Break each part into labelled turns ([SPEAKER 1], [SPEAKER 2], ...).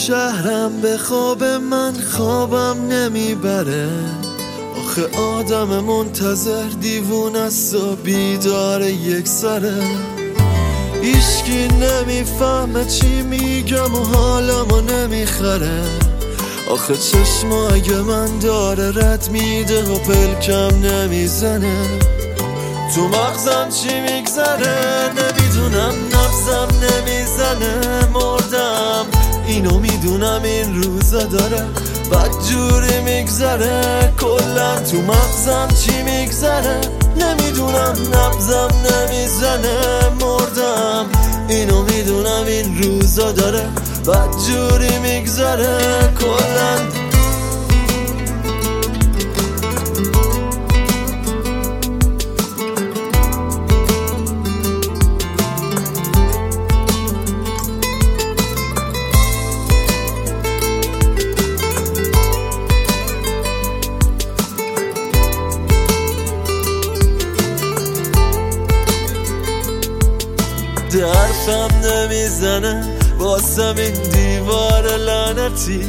[SPEAKER 1] شهرم به خواب من خوابم نمیبره. آخه آدم منتظر دیوونه است و بیدار یک سره. هیچکی نمیفهمه چی میگم و حالمو نمیخره. آخه چشمای من داره رد میده و پلکم نمیزنه. تو مغزم چی میگذره نمیدونم، نبضم نمیزنه. مردم اینو میدونم، این روزا داره بد جوری میگذره. کلا تو مغزم چی میگذره نمیدونم، نبضم نمیزنه. مردم اینو میدونم، این روزا داره بد جوری میگذره. کلا درفم نمیزنه واسم این دیوار لعنتی.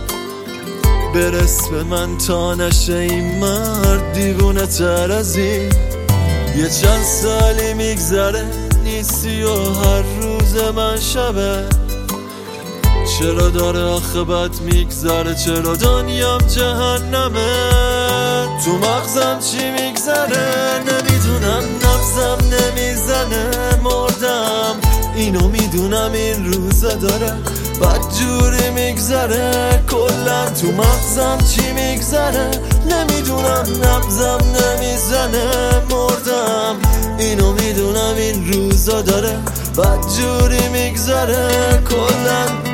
[SPEAKER 1] برس به من تا نشه این مرد دیوونه تر از این. یه چند سالی میگذره نیستی و هر روز من شبه. چرا داره آخه بد میگذره، چرا دنیام جهنمه. تو مغزم چی میگذره نمیدونم، نبضم نمیزنه. مردم اینو میدونم، این روزا داره بد جوری میگذره. کلا تو مغزم چی میگذره نمیدونم، نبضم نمیزنه. مردم اینو میدونم، این روزا داره بد جوری میگذره. کلا